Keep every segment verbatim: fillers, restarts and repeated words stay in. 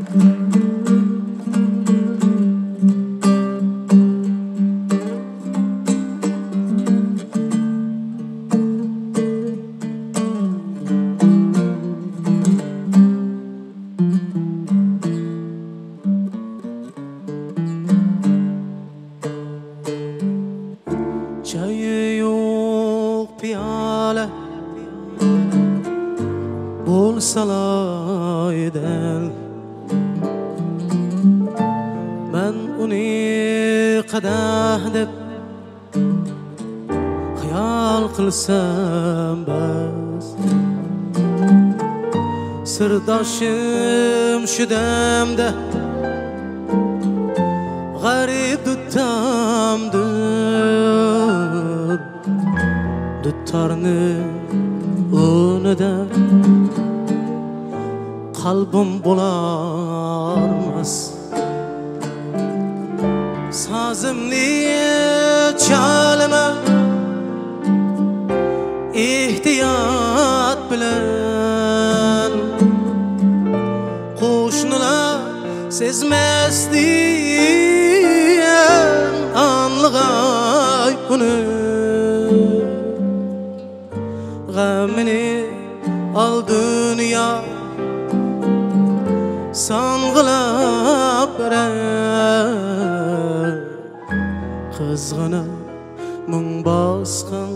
Çayı yok piyale bolsalaydan ben uni qadah deb xayol qilsam bas sirdoshim shu damda g'arib dutamdir dutarni o'nida qalbim bo'larmas sazimni chalima ehtiyot bilan qo'shnilar sezmasdan anlig'ay uni g'amini al dunyo sang'ilab berar qizg'ina mung bosqin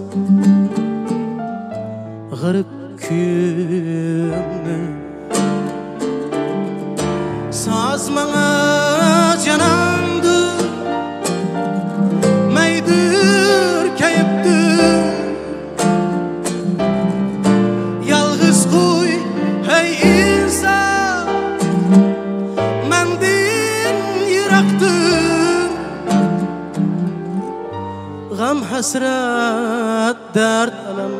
g'arib kuyimni sazmanga janamdi maydir kayibdir yalg'iz qo'y hey inson mendin yiroqdir g'am hasrat dard alam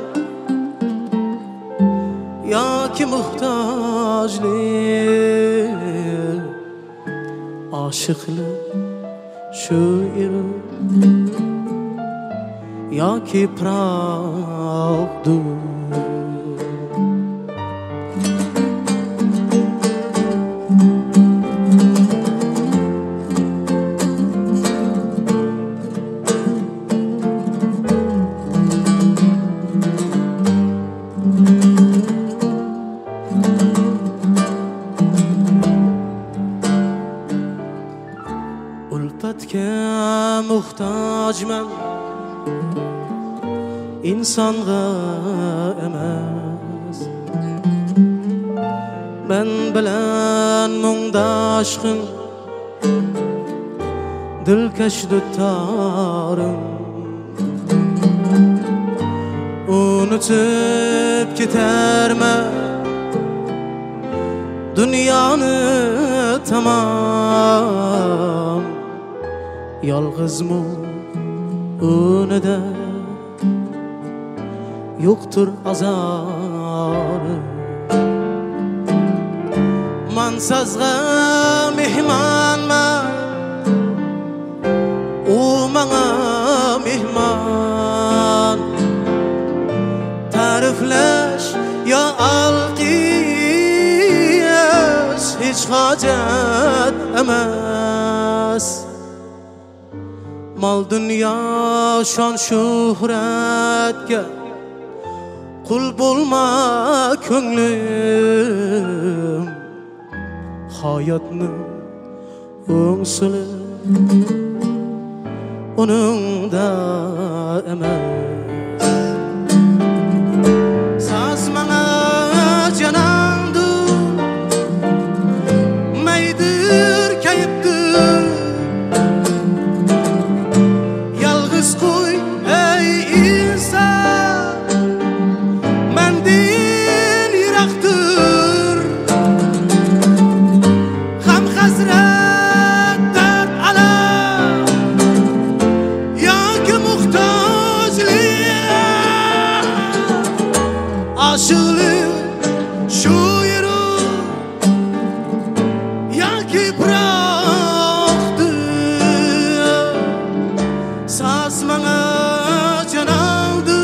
yoki muhtojlik oshiqlik shu eri yoki pravdur ulfatga muhtojman insonga emas men bilan mungdoshqin dilkash dutorim unutib ketarman dunyoni tamom yolg'izmu unida yo'qtur azori mansazga mehmonman u manga mehmon ta'riflash yo alqish hech hojat emas mal dunyo shon shuhratga qul bo'lma ko'nglim hayotni o'ngsili uningda emas sazmanga janamdi maydir kayibdir yalg'iz qo'y ey inson mendin yiroqdir g'am hasrat dard alam yoki muhtojlik oshiqlik shu yeri yoki pravdur sazmanga janamdi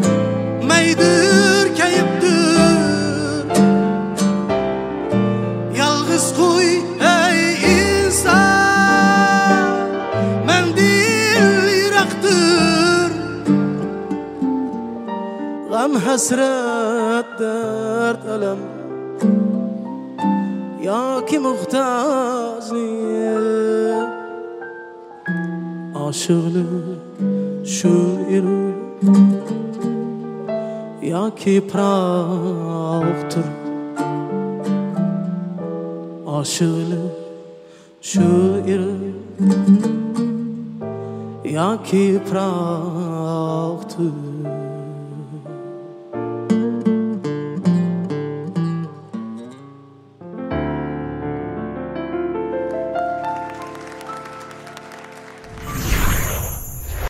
maydir kayibdir غم حسرت درد علم یا کی مختازیه عاشقlı şuir ya ki pravtur aşığlı şuir ya ki pravtur